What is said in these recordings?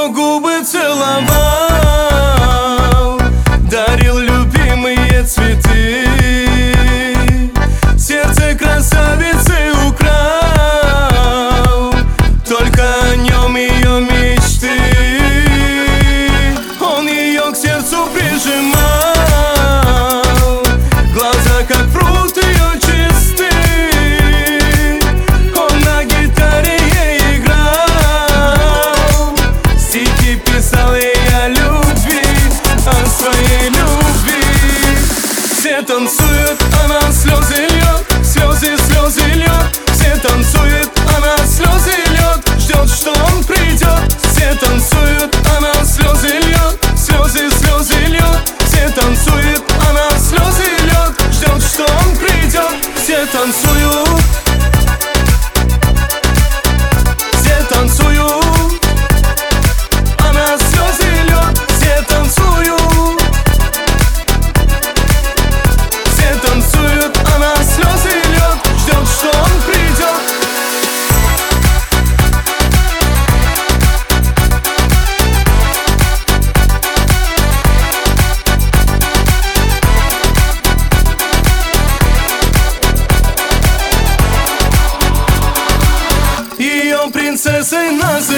ее губы целовал, дарил любимые цветы, сердце красавицы украл, только о нем ее мечты. Он ее к сердцу прижимал, глаза как пруд ее чисты. Он на гитаре ей играл, стихи писал ей о любви, о своей любви. Все танцуют, она слезы льет, слезы, слезы льет. Все танцуют, она слезы льет, ждет, что он придет. Все танцуют, она слезы льет, слезы, слезы льет. Все танцуют, она слезы льет, ждет, что он придет. Все танцуют, все танцуют, она слезы льет. Все танцуют, все танцуют, она слезы льет, ждет, что он придет. Ее принцессой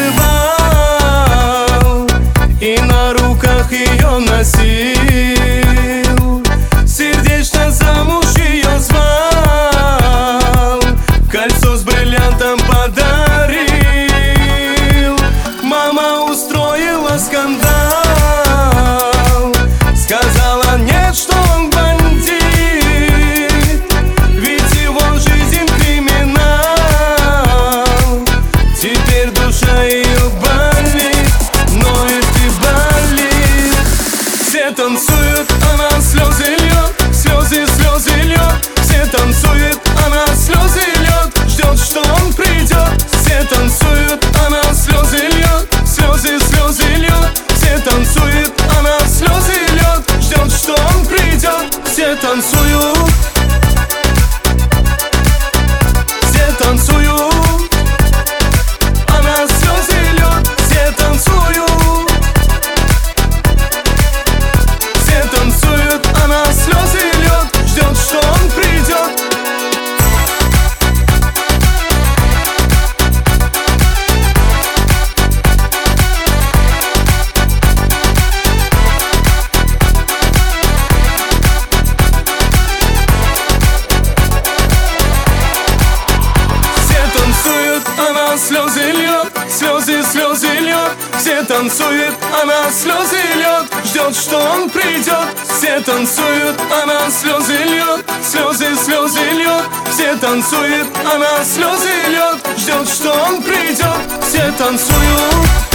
называл и на руках ее носил, сердечно замуж ее звал, кольцо с бриллиантом подарил. Мама устроила скандал, сказала нет, что он бандит, ведь его жизнь криминал. Теперь душа ее болит, ноет и болит. Все танцуют, она слезы льет, слезы, слезы льет. Все танцуют, она слезы льет, ждет, что он придет. Все танцуют, она слезы льет, слезы, слезы льет. Все танцуют, она слезы льет, ждет, что он придет. Все танцуют, все танцуют, она слезы льет. Все танцуют, все танцуют, она слезы льет, ждет, что он придет. Она слезы льет, слезы, слезы льет. Все танцуют, она слезы льет, ждет, что он придет. Все танцуют, она слезы льет, слезы, слезы льет. Все танцуют, она слезы льет, ждет, что он придет. Все танцуют.